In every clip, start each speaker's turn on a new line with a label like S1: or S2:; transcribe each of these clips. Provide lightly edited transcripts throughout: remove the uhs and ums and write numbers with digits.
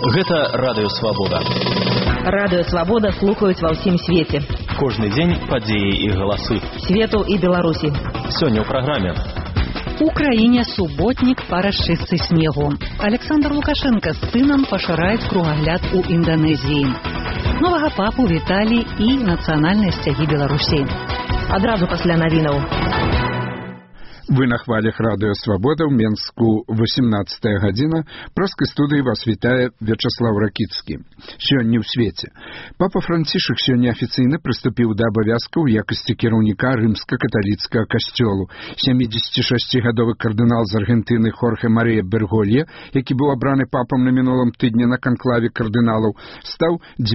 S1: Гэта Радыё Свабода.
S2: Радыё Свабода слухаюць ва ўсім свеце.
S1: Кожны дзень падзеі і галасы.
S2: Свету і Беларусі.
S1: Сёння ў праграме.
S3: У краіне суботнік па расчыстцы снегу. Александр Лукашенко з сынам пашыраюць кругагляд у Інданезіі. Новага папу віталі і нацыянальныя сцягі Беларусі.
S2: Адразу пасля навінаў.
S4: Вы на хвалях Радыё Свабода ў Менску 18 гадзіна. Проскай студыі вас вітае Вячаслав Ракіцкі. Сёння ў свеце. Папа Францішак сёння афіцыйна прыступіў да абавязкаў у якасці кіраўніка рымска-каталіцкага касцёлу. 76-гадовы кардынал з Аргентыны Хорхе Мария Берголье, які быў абраны папам на мінулым тыдні на канклаве кардыналаў, стаў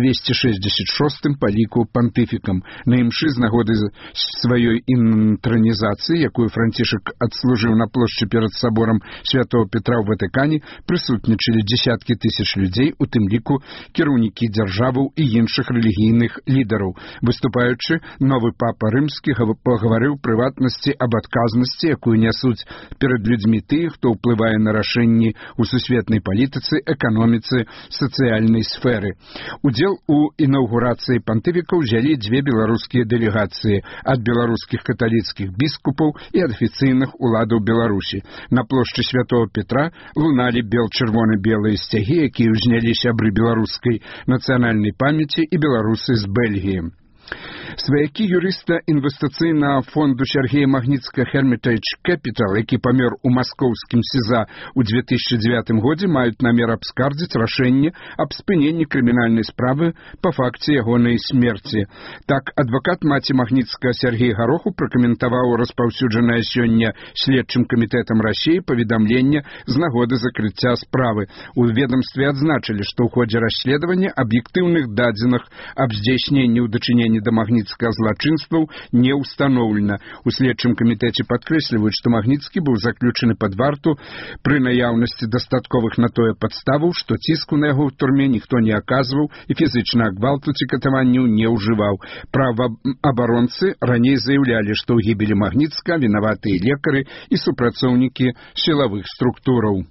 S4: 266-м па ліку пантыфікам. На імшы з нагоды сваёй інтранізацыі, якую Францішак адслужыў на плошчы перад саборам Святого Петра ў Ватыкане, прысутнічалі дзесяткі тысяч людзей, у тым ліку кіраўнікі дзяржаваў і іншых рэлігійных лідараў. Выступаючы, новы папа рымскі пагаварыў прыватнасці аб адказнасці, якую нясуць перад людзьмі тыя, хто ўплывае на рашэнні ў сусветнай палітыцы, эканоміцы, сацыяльнай сферы. Удзел у інаўгурацыі пантыфіка ўзялі дзве беларускія дэлегацыі ад беларускіх каталіцкіх біскупаў і ад афіцыйных уладаў Беларусі. На плошчы Святого Петра луналі бел-чырвона-белыя сцягі, якія ўзнялі сябры беларускай нацыянальнай памяці і беларусы з Бельгіі. Сваякі юрыста інвестыцыйнага фонду Сергея Магніцкага Hermitage Capital, які памёр у маскоўскім СІЗА ў 2009 годзе, маюць намер абскардзіць рашэнне аб спыненні крымінальнай справы па факце ягонай смерці. Так, адвакат маці Магніцкага Сергей Гароху пракаментаваў распаўсюджанае сёння следчым камітэтам Расіі паведамленне з нагоды закрыцця справы. У ведамстве адзначылі, што ў ходзе расследавання аб'ектыўных дадзеных аб здзяйсненні ў дачыненні да Магніцкага злачынстваў не ўстаноўлена. У следчым камітэце падкрэсліваюць, што Магніцкі быў заключаны пад варту пры наяўнасці дастатковых на тое падставаў, што ціску на яго ў турме ніхто не аказваў і фізычнага гвалту ці катаванняў не ўжываў. Праваабаронцы раней заяўлялі, што ў гібелі Магніцкага вінаватыя лекары і супрацоўнікі сілавых структураў.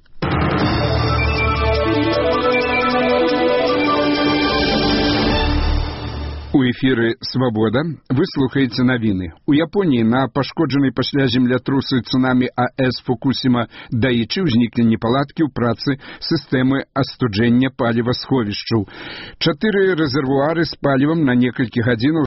S4: У эфіры «Свабода» вы слухаеце навіны. У Японіі на пашкоджанай пасля землятрусу і цунамі АЭС Фукусіма Даічы ўзніклі непаладкі ў працы сістэмы астуджэння палівасховішчаў. 4 рэзервуары з палівам на некалькі гадзінаў